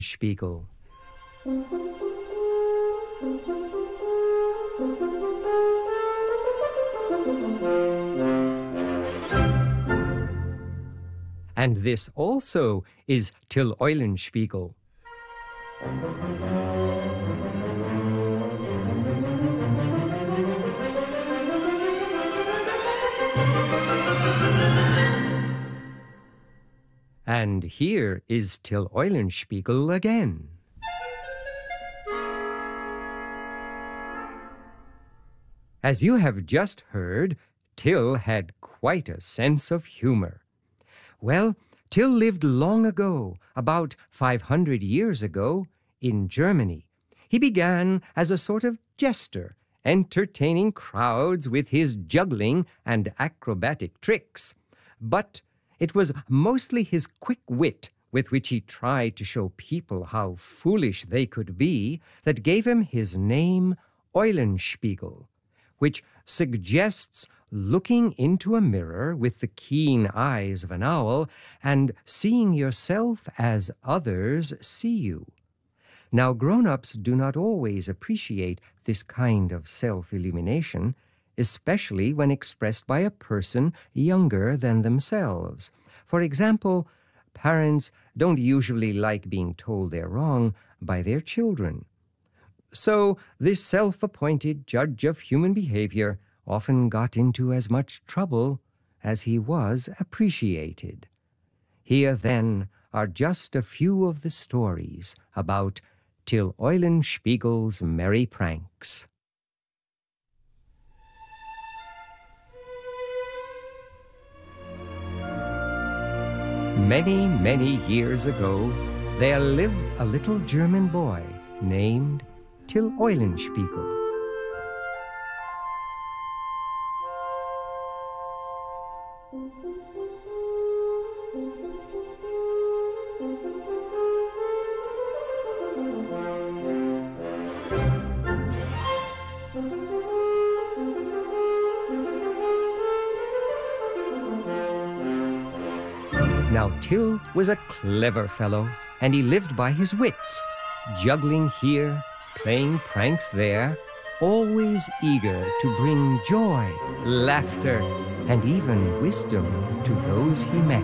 Spiegel. And this also is Till Eulenspiegel. And here is Till Eulenspiegel again. As you have just heard, Till had quite a sense of humor. Well, Till lived long ago, about 500 years ago, in Germany. He began as a sort of jester, entertaining crowds with his juggling and acrobatic tricks. But it was mostly his quick wit with which he tried to show people how foolish they could be that gave him his name Eulenspiegel, which suggests looking into a mirror with the keen eyes of an owl and seeing yourself as others see you. Now, grown-ups do not always appreciate this kind of self-illumination, especially when expressed by a person younger than themselves. For example, parents don't usually like being told they're wrong by their children. So this self-appointed judge of human behavior often got into as much trouble as he was appreciated. Here, then, are just a few of the stories about Till Eulenspiegel's merry pranks. Many, many years ago, there lived a little German boy named Till Eulenspiegel. Now, Till was a clever fellow, and he lived by his wits, juggling here, playing pranks there, always eager to bring joy, laughter, and even wisdom to those he met.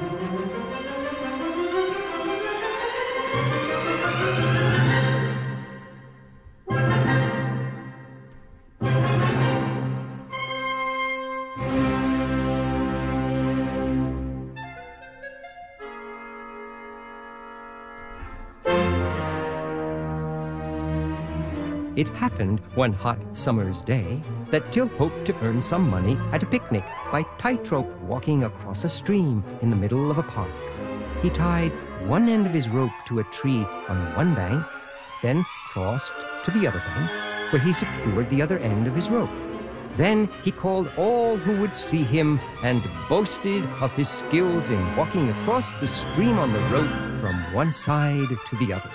It happened one hot summer's day that Till hoped to earn some money at a picnic by tightrope walking across a stream in the middle of a park. He tied one end of his rope to a tree on one bank, then crossed to the other bank, where he secured the other end of his rope. Then he called all who would see him and boasted of his skills in walking across the stream on the rope from one side to the other.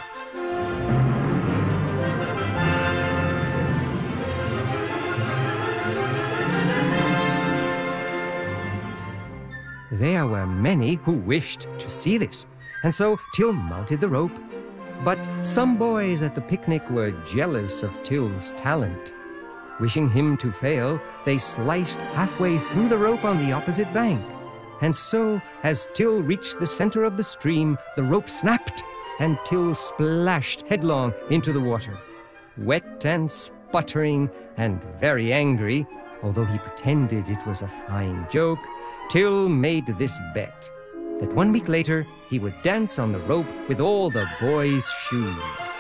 There were many who wished to see this, and so Till mounted the rope. But some boys at the picnic were jealous of Till's talent. Wishing him to fail, they sliced halfway through the rope on the opposite bank. And so, as Till reached the center of the stream, the rope snapped, and Till splashed headlong into the water. Wet and sputtering and very angry, although he pretended it was a fine joke, Till made this bet, that 1 week later he would dance on the rope with all the boys' shoes.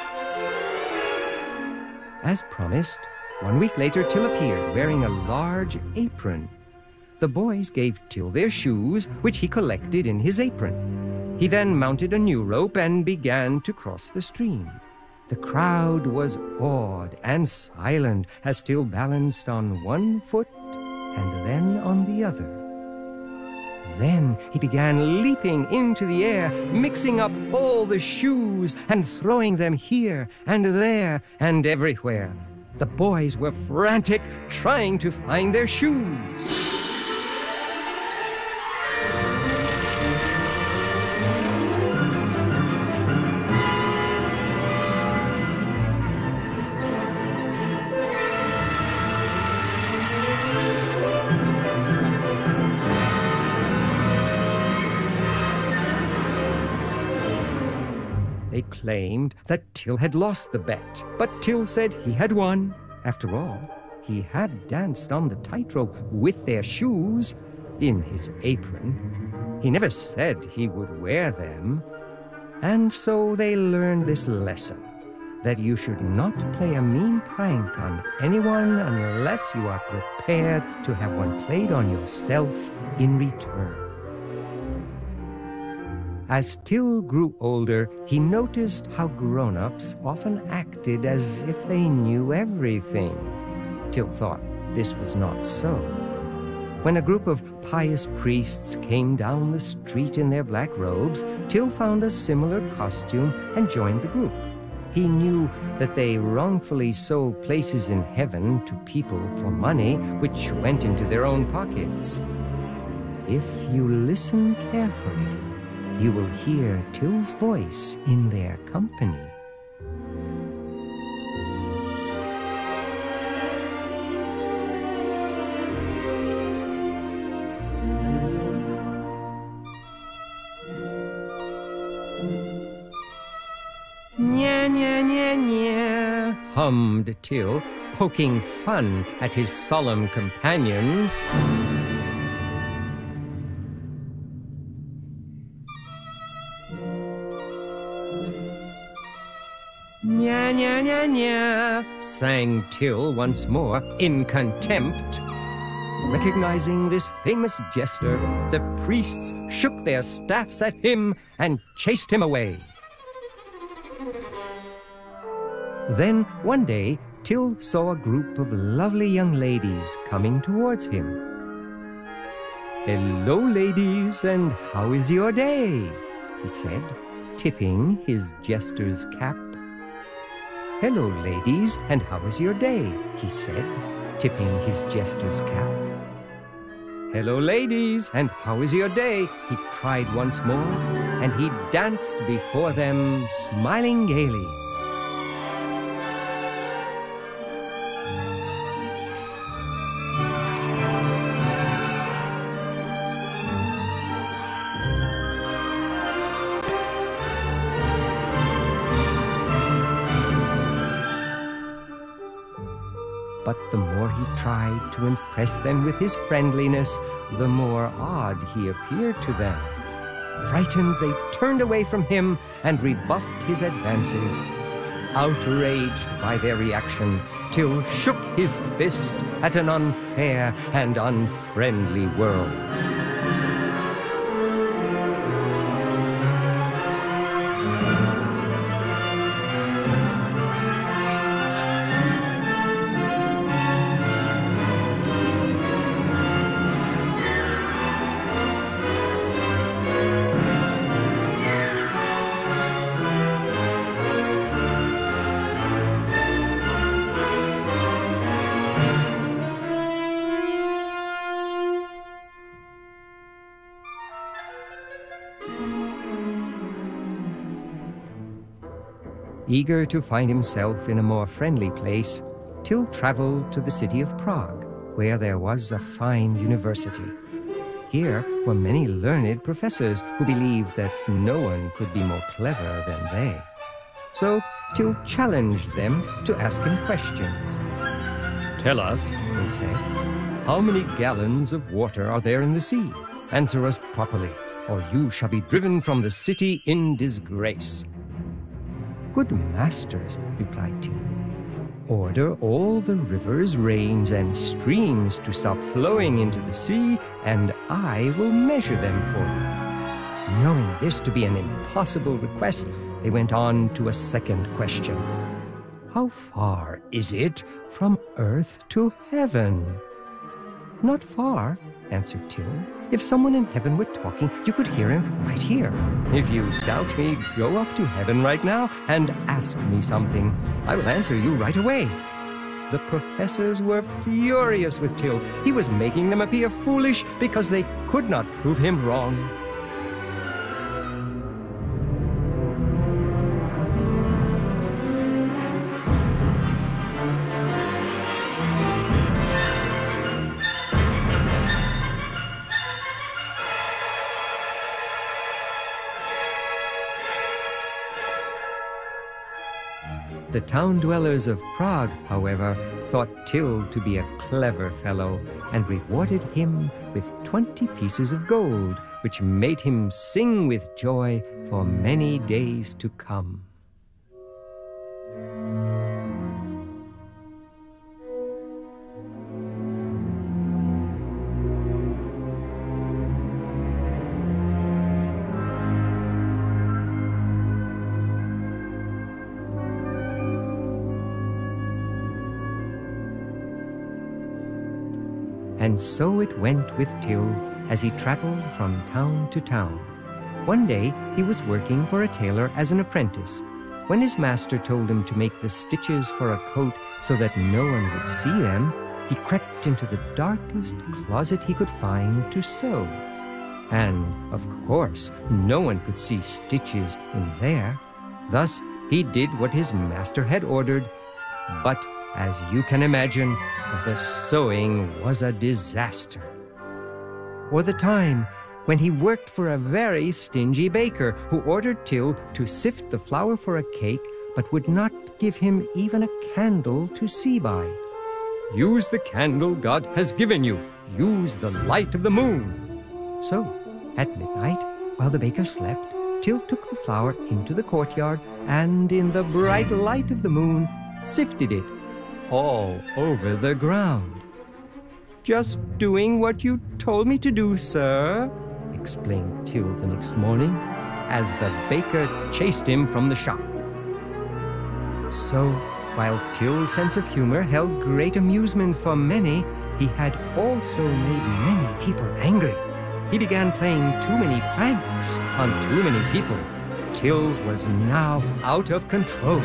As promised, 1 week later Till appeared wearing a large apron. The boys gave Till their shoes, which he collected in his apron. He then mounted a new rope and began to cross the stream. The crowd was awed and silent as Till balanced on one foot and then on the other. Then he began leaping into the air, mixing up all the shoes and throwing them here and there and everywhere. The boys were frantic, trying to find their shoes. They claimed that Till had lost the bet, but Till said he had won. After all, he had danced on the tightrope with their shoes in his apron. He never said he would wear them. And so they learned this lesson, that you should not play a mean prank on anyone unless you are prepared to have one played on yourself in return. As Till grew older, he noticed how grown-ups often acted as if they knew everything. Till thought this was not so. When a group of pious priests came down the street in their black robes, Till found a similar costume and joined the group. He knew that they wrongfully sold places in heaven to people for money, which went into their own pockets. If you listen carefully, you will hear Till's voice in their company. Nya, nya, nya, nya, hummed Till, poking fun at his solemn companions. Nya, nya, nya, nya, sang Till once more in contempt. Recognizing this famous jester, the priests shook their staffs at him and chased him away. Then, one day, Till saw a group of lovely young ladies coming towards him. "Hello, ladies, and how is your day?" he said, tipping his jester's cap. "Hello, ladies, and how is your day?" he said, tipping his jester's cap. "Hello, ladies, and how is your day?" he cried once more, and he danced before them, smiling gaily. But the more he tried to impress them with his friendliness, the more odd he appeared to them. Frightened, they turned away from him and rebuffed his advances. Outraged by their reaction, Till shook his fist at an unfair and unfriendly world. Eager to find himself in a more friendly place, Till traveled to the city of Prague, where there was a fine university. Here were many learned professors who believed that no one could be more clever than they. So Till challenged them to ask him questions. "Tell us," they said, "how many gallons of water are there in the sea? Answer us properly, or you shall be driven from the city in disgrace." "Good masters," replied Till, "order all the rivers, rains, and streams to stop flowing into the sea, and I will measure them for you." Knowing this to be an impossible request, they went on to a second question. "How far is it from earth to heaven?" "Not far," answered Till. "If someone in heaven were talking, you could hear him right here. If you doubt me, go up to heaven right now and ask me something. I will answer you right away." The professors were furious with Till. He was making them appear foolish because they could not prove him wrong. The town dwellers of Prague, however, thought Till to be a clever fellow and rewarded him with 20 pieces of gold, which made him sing with joy for many days to come. And so it went with Till as he traveled from town to town. One day he was working for a tailor as an apprentice. When his master told him to make the stitches for a coat so that no one would see them, he crept into the darkest closet he could find to sew. And, of course, no one could see stitches in there. Thus, he did what his master had ordered. But, as you can imagine, the sewing was a disaster. Or the time when he worked for a very stingy baker who ordered Till to sift the flour for a cake but would not give him even a candle to see by. "Use the candle God has given you. Use the light of the moon." So, at midnight, while the baker slept, Till took the flour into the courtyard and, in the bright light of the moon, sifted it all over the ground. "Just doing what you told me to do, sir," explained Till the next morning, as the baker chased him from the shop. So, while Till's sense of humor held great amusement for many, he had also made many people angry. He began playing too many pranks on too many people. Till was now out of control.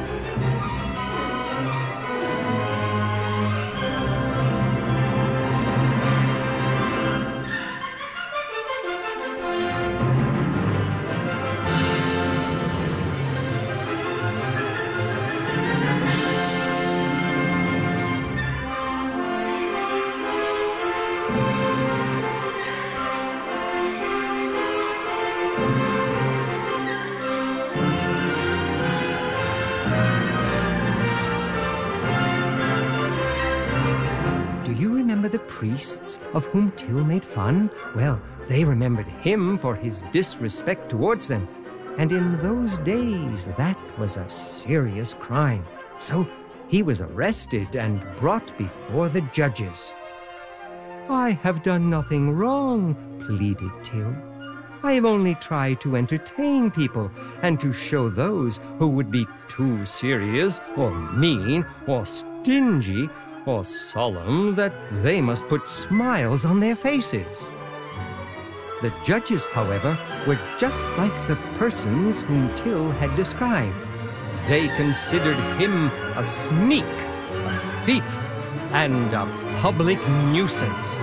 The priests of whom Till made fun? Well, they remembered him for his disrespect towards them. And in those days, that was a serious crime. So he was arrested and brought before the judges. "I have done nothing wrong," pleaded Till. "I have only tried to entertain people and to show those who would be too serious or mean or stingy or solemn that they must put smiles on their faces." The judges, however, were just like the persons whom Till had described. They considered him a sneak, a thief, and a public nuisance.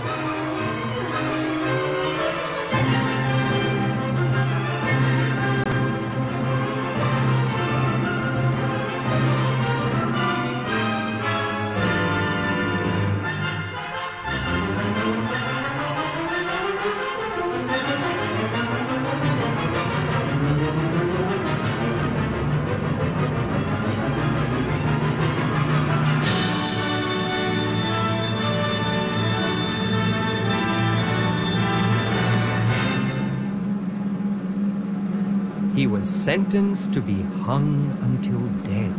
He was sentenced to be hung until dead.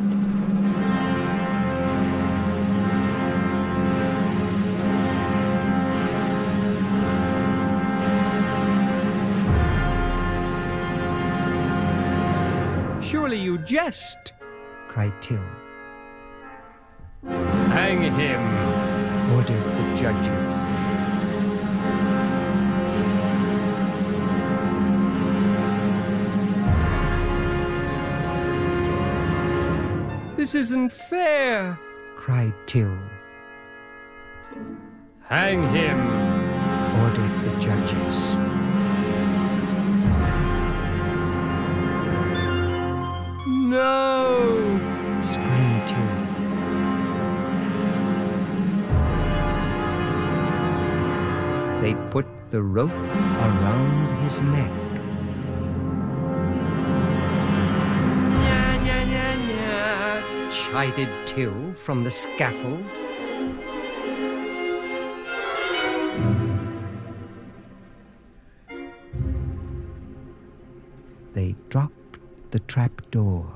"Surely you jest," cried Till. "Hang him," ordered the judges. "This isn't fair," cried Till. "Hang him," ordered the judges. "No!" screamed Till. They put the rope around his neck. "Nya, nya, nya, nya. chided Till from the scaffold. They dropped the trap door.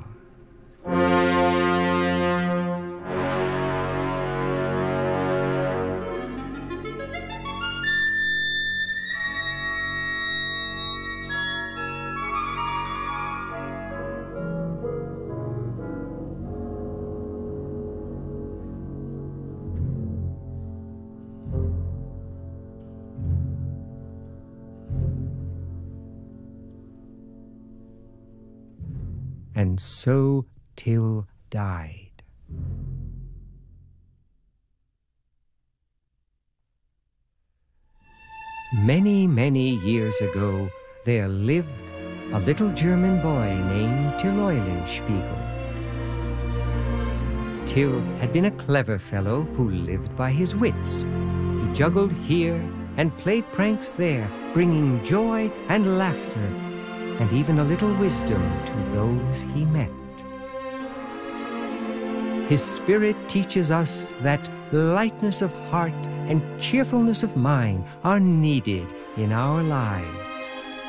And so Till died. Many, many years ago, there lived a little German boy named Till Eulenspiegel. Till had been a clever fellow who lived by his wits. He juggled here and played pranks there, bringing joy and laughter, and even a little wisdom to those he met. His spirit teaches us that lightness of heart and cheerfulness of mind are needed in our lives.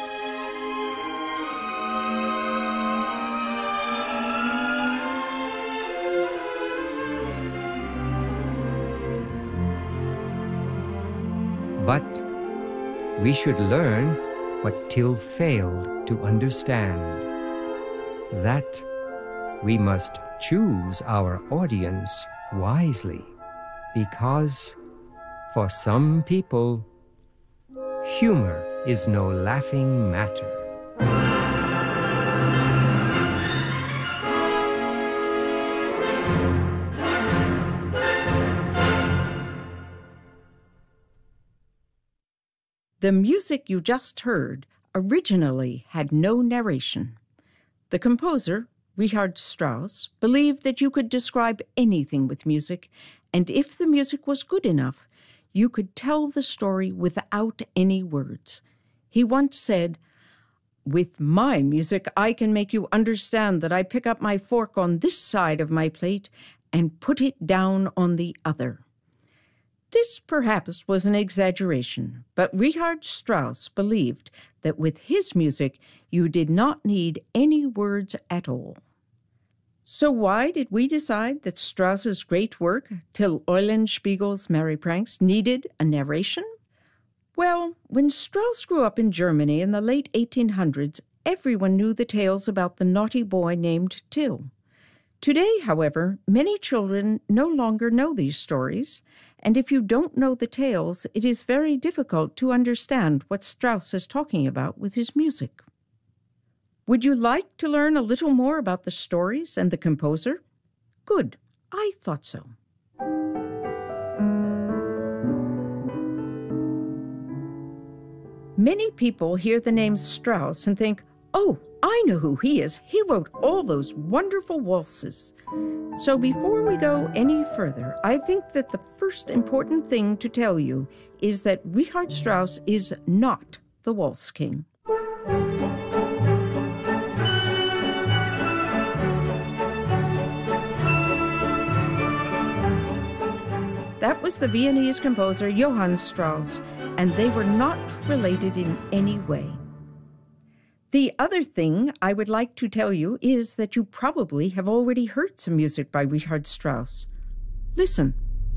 But we should learn what Till failed to understand, that we must choose our audience wisely, because for some people, humor is no laughing matter. The music you just heard originally had no narration. The composer, Richard Strauss, believed that you could describe anything with music, and if the music was good enough, you could tell the story without any words. He once said, "With my music, I can make you understand that I pick up my fork on this side of my plate and put it down on the other." This perhaps was an exaggeration, but Richard Strauss believed that with his music, you did not need any words at all. So why did we decide that Strauss's great work, Till Eulenspiegel's Merry Pranks, needed a narration? Well, when Strauss grew up in Germany in the late 1800s, everyone knew the tales about the naughty boy named Till. Today, however, many children no longer know these stories, and if you don't know the tales, it is very difficult to understand what Strauss is talking about with his music. Would you like to learn a little more about the stories and the composer? Good, I thought so. Many people hear the name Strauss and think, "Oh, I know who he is. He wrote all those wonderful waltzes." So before we go any further, I think that the first important thing to tell you is that Richard Strauss is not the Waltz King. That was the Viennese composer Johann Strauss, and they were not related in any way. The other thing I would like to tell you is that you probably have already heard some music by Richard Strauss. Listen.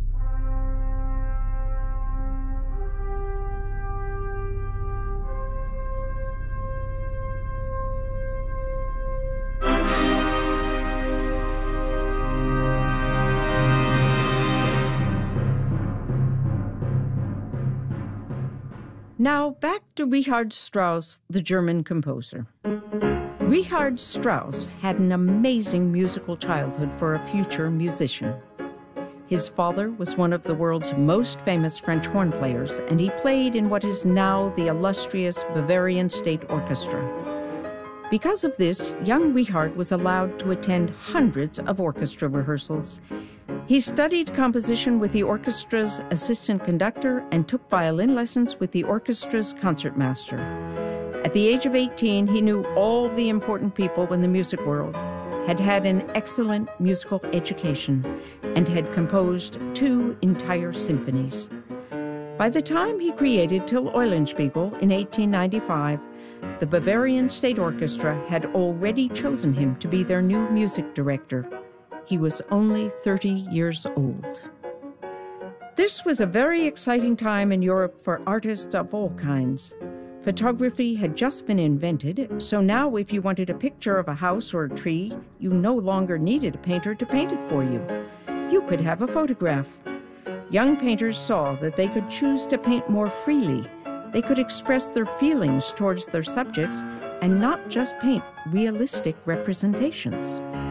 Now back to Richard Strauss, the German composer. Richard Strauss had an amazing musical childhood for a future musician. His father was one of the world's most famous French horn players, and he played in what is now the illustrious Bavarian State Orchestra. Because of this, young Richard was allowed to attend hundreds of orchestra rehearsals. He studied composition with the orchestra's assistant conductor and took violin lessons with the orchestra's concertmaster. At the age of 18, he knew all the important people in the music world. had had an excellent musical education and had composed 2 entire symphonies. By the time he created Till Eulenspiegel in 1895, the Bavarian State Orchestra had already chosen him to be their new music director. He was only 30 years old. This was a very exciting time in Europe for artists of all kinds. Photography had just been invented, so now if you wanted a picture of a house or a tree, you no longer needed a painter to paint it for you. You could have a photograph. Young painters saw that they could choose to paint more freely. They could express their feelings towards their subjects and not just paint realistic representations.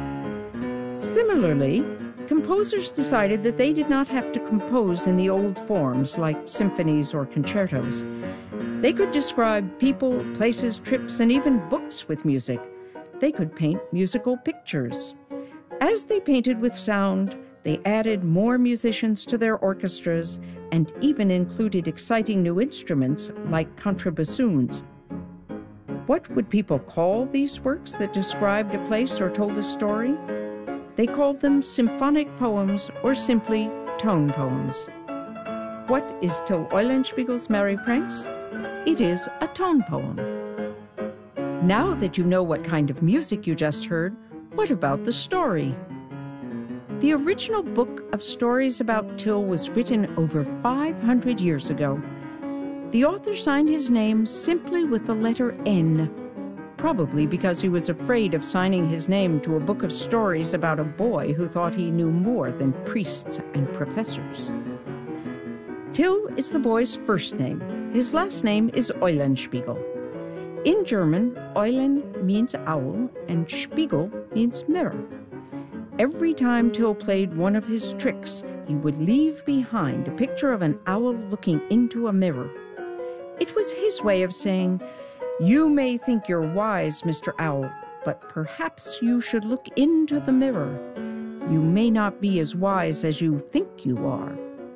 Similarly, composers decided that they did not have to compose in the old forms like symphonies or concertos. They could describe people, places, trips, and even books with music. They could paint musical pictures. As they painted with sound, they added more musicians to their orchestras and even included exciting new instruments like contrabassoons. What would people call these works that described a place or told a story? They called them symphonic poems or simply tone poems. What is Till Eulenspiegel's Merry Pranks? It is a tone poem. Now that you know what kind of music you just heard, what about the story? The original book of stories about Till was written over 500 years ago. The author signed his name simply with the letter N, probably because he was afraid of signing his name to a book of stories about a boy who thought he knew more than priests and professors. Till is the boy's first name. His last name is Eulenspiegel. In German, Eulen means owl and Spiegel means mirror. Every time Till played one of his tricks, he would leave behind a picture of an owl looking into a mirror. It was his way of saying, "You may think you're wise, Mr. Owl, but perhaps you should look into the mirror. You may not be as wise as you think you are."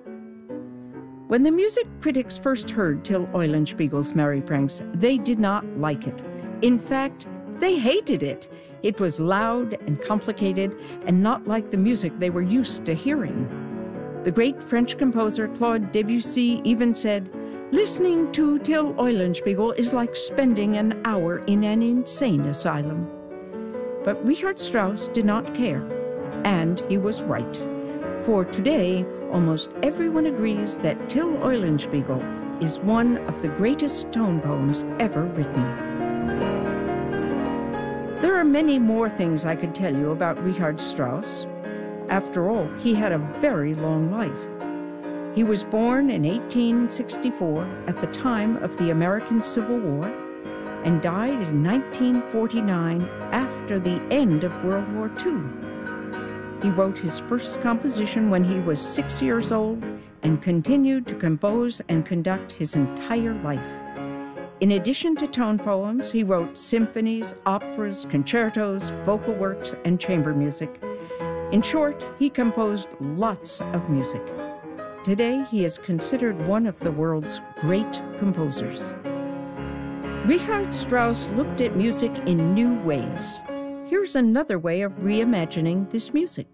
When the music critics first heard Till Eulenspiegel's Merry Pranks, they did not like it. In fact, they hated it. It was loud and complicated and not like the music they were used to hearing. The great French composer Claude Debussy even said, "Listening to Till Eulenspiegel is like spending an hour in an insane asylum." But Richard Strauss did not care, and he was right. For today, almost everyone agrees that Till Eulenspiegel is one of the greatest tone poems ever written. There are many more things I could tell you about Richard Strauss. After all, he had a very long life. He was born in 1864 at the time of the American Civil War and died in 1949 after the end of World War II. He wrote his first composition when he was 6 years old and continued to compose and conduct his entire life. In addition to tone poems, he wrote symphonies, operas, concertos, vocal works, and chamber music. In short, he composed lots of music. Today, he is considered one of the world's great composers. Richard Strauss looked at music in new ways. Here's another way of reimagining this music.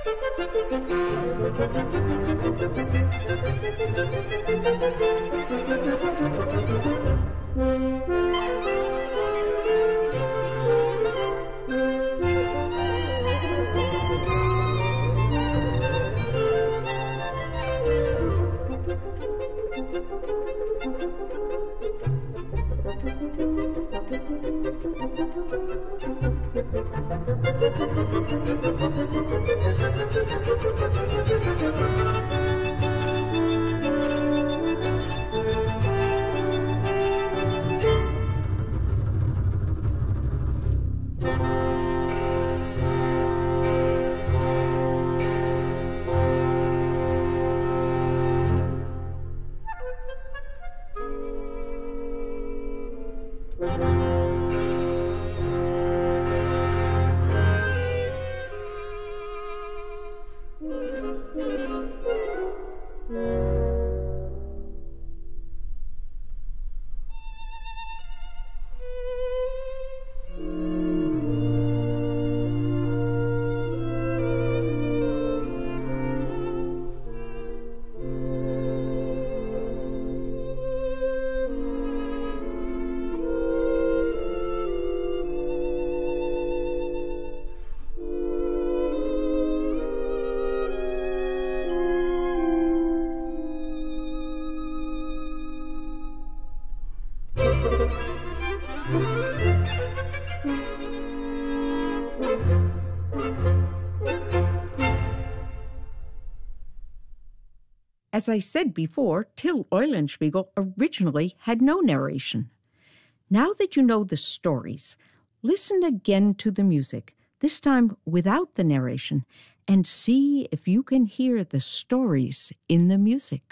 As I said before, Till Eulenspiegel originally had no narration. Now that you know the stories, listen again to the music, this time without the narration, and see if you can hear the stories in the music.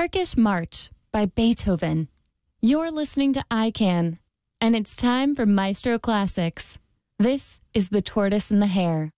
Turkish March by Beethoven. You're listening to ICANN, and it's time for Maestro Classics. This is The Tortoise and the Hare.